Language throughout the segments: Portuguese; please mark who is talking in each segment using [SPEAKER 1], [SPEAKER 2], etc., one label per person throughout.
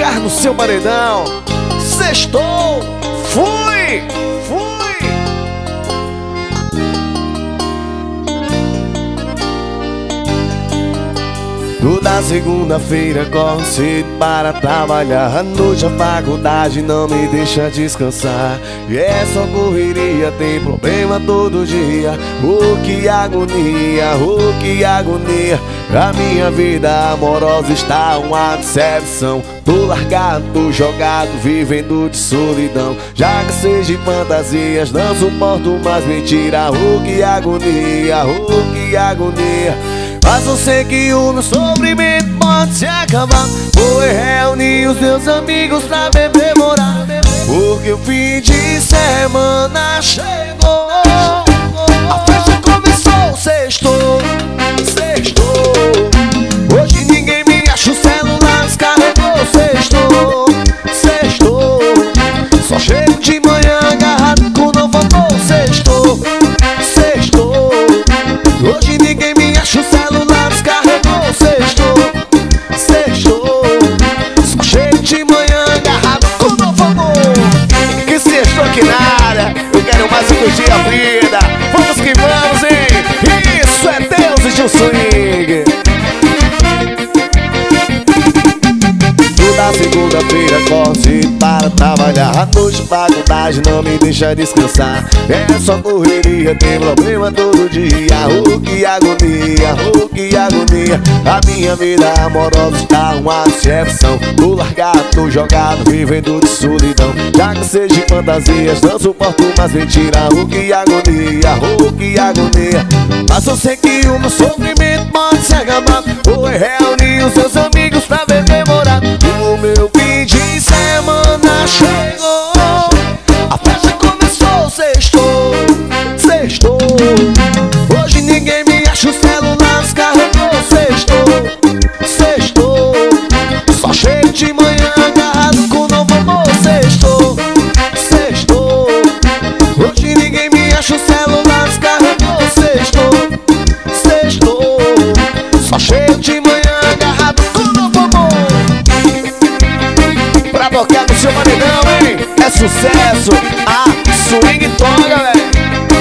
[SPEAKER 1] tocar no seu paredão. Sextou, fui. Toda segunda-feira corro cedo para trabalhar. À noite a faculdade não me deixa descansar. E é só correria, tem problema todo dia. Oh, que agonia, oh, que agonia. A minha vida amorosa está uma decepção. Tô largado, tô jogado, vivendo de solidão. Já cansei de fantasias, não suporto mais mentira. Oh, que agonia, oh, que agonia. Mas eu sei que o meu sofrimento pode se acabar. Vou reunir os meus amigos pra beber morar, porque o fim de semana chegou. A festa começou, sextou. Hoje ninguém me acha, o celular descarregou. Sextou. Só chego de manhã agarrado com novo amor. Sextou. Hoje ninguém me acha, o celular descarregou. Sextou. Só chego de manhã agarrado com novo amor. Que sextou aqui na área. Eu quero mais curtir a vida. Vamos que vamos, hein? Isso é Deus e o swing. Toda segunda-feira corro cedo para trabalhar. À noite faculdade não me deixa descansar. É só correria, tem problema todo dia. Oh, que agonia, oh, que agonia. A minha vida amorosa está uma decepção. Tô largado, tô jogado, vivendo de solidão. Já cansei de fantasias, não suporto mais mentira. Oh, que agonia, oh, que agonia. Mas eu sei que o meu sofrimento pode se acabar. Vou reunir os seus amigos pra beber morar. O meu fim de semana chegou. A festa começou, sextou. Hoje ninguém me acha, o celular descarregou. Sextou. Só chego de manhã agarrado com novo amor. Sextou. Hoje ninguém me acha, o celular descarregou. Sextou. Só chego de manhã agarrado com novo amor. Pra tocar no seu paredão, hein? É sucesso, a swing toga, velho.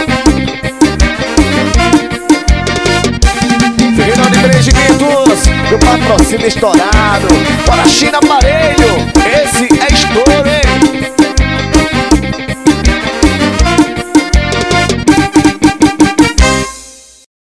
[SPEAKER 1] Fernando e Benedictus, meu patrocínio estourado. Bora China Aparelho, esse é estouro, hein?